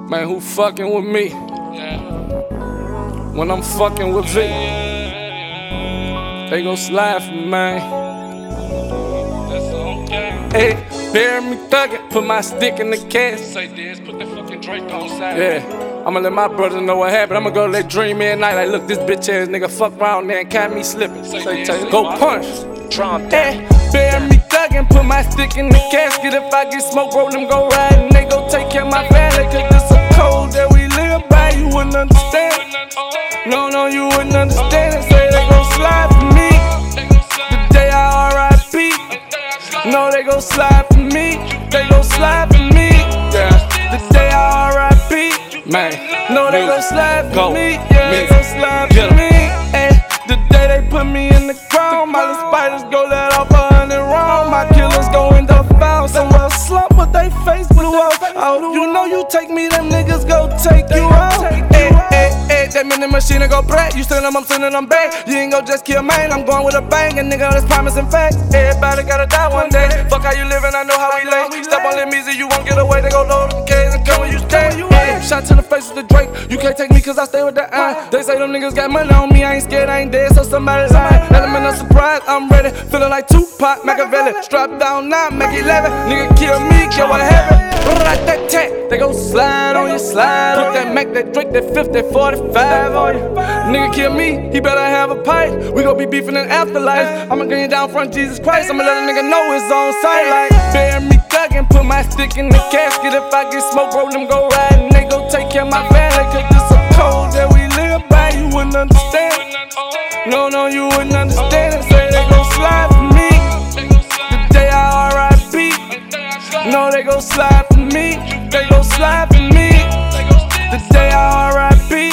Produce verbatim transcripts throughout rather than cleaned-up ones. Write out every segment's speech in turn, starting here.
Man, who fucking with me? When I'm fucking with Vic, they gon' slide for me, man. Hey, bury me thuggin', put my stick in the cash. Say this, put that fucking Drake on side. Yeah, I'ma let my brothers know what happened. I'ma go let Dream in at night. Like, look, this bitch ass nigga fuck around there and catch me slipping. Say Say, this, say, go punch. Trump Hey, bury me thuggin', put my stick in the casket. If I get smoke, roll them, go ride, and they go take care of my family. Cause this a code that we live by, you wouldn't understand. No, no, you wouldn't understand it. Say they gon' slide for me the day I R I P. No, they gon' slide for me. They gon' slide for me. Yeah, the day I R I P. Man, no, they gon' slide for me. Yeah, they gon' slide for me. Ay, the day they put me in the ground, my little spiders go let off a hundred round. My killers go end up found somewhere slump, but they face blew out. Oh, you know you take me, them niggas go take you out. Ay, ay, ay, that mini machine go break. You send them, I'm sending them back. You ain't gon' just kill man, I'm going with a bang. And nigga, that's promising facts. Everybody gotta die one day. Fuck how you living, I know how we lay. Step on them easy, you won't get away. They go load them K's and come when you stay. Ay, shot to the face of the Drake. You can't take me cause I stay with the eye. They say them niggas got money on me, I ain't scared, I ain't dead, so somebody lying. Element of surprise, I'm ready. Feeling like Tupac, Machiavelli. Strap down now, make eleven. Nigga kill me, kill what heaven. Like that tat, they gon' slide on you, slide. Put that Mac, that drink, that fifth, that forty-five on you. Nigga kill me, he better have a pipe. We gon' be beefing in afterlife. I'ma get you down front Jesus Christ. I'ma let a nigga know it's on sight. Like, bury me thuggin', put my stick in the casket. If I get smoke, roll them, go ride, and they gon' take care of my family. Cause this a code that we live by, you wouldn't understand. No, no, you wouldn't understand it. Say they gon' slide for me the day I R I P. No, they gon' slide for me. They gon' slide for me the day I R I P.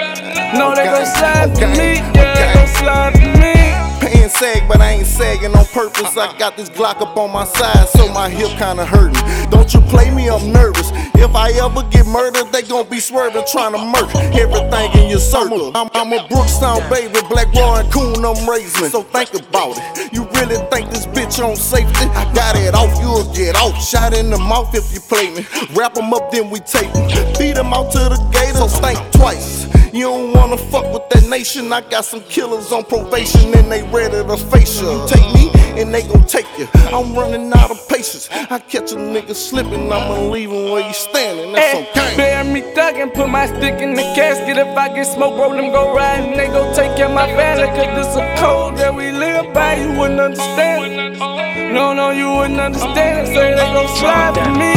No, they gon' slide for me. Yeah, they gon' slide for me. Paying sag, but I ain't sagging on purpose. I got this Glock up on my side, so my hip kinda hurting. Don't you play me, I'm nervous. If I ever get murdered, they gon' be swerving, trying to murk everything in your circle. I'm, I'm a Brookstown baby, Black Roy and Coon, I'm raising. So think about it. You really think this bitch on safety? I got it off, you'll get off. Shot in the mouth if you play me. Wrap 'em up, then we take 'em. Beat 'em out to the gate, so think twice. You don't wanna fuck with that nation. I got some killers on probation and they ready to face you. You take me and they gon' take you. I'm running out of patience. I catch a nigga slipping, I'ma leave him where you standing. That's okay. Bury me thuggin', put my stick in the casket. If I get smoke, roll them, go ride, and they gon' take care of my family. Cause this a code that we live by, you wouldn't understand. No, no, you wouldn't understand it. Say they gon' slide for me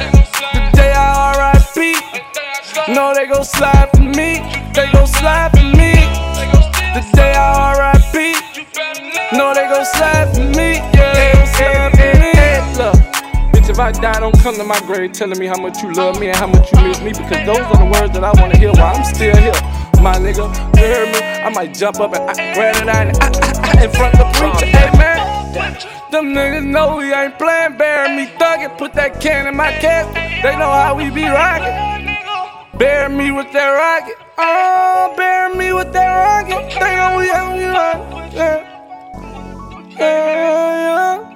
the day I R I P. No, they gon' slide for me. They gon' slide for me the day I R I P. No, they gon' slide for me. Yeah, they gon' slide for me. Look, bitch, if I die, don't come to my grave telling me how much you love me and how much you miss me. Because those are the words that I wanna hear while I'm still here. My nigga, you heard me? I might jump up and I, grab it out and I, I, I, in front of the preacher. Hey, man. Them niggas know we ain't playing. Bury me thuggin', put that can in my casket. They know how we be rockin'. Bury me with that rocket. Oh, bury me with that rocket. They know we how we rock. Yeah, yeah, yeah.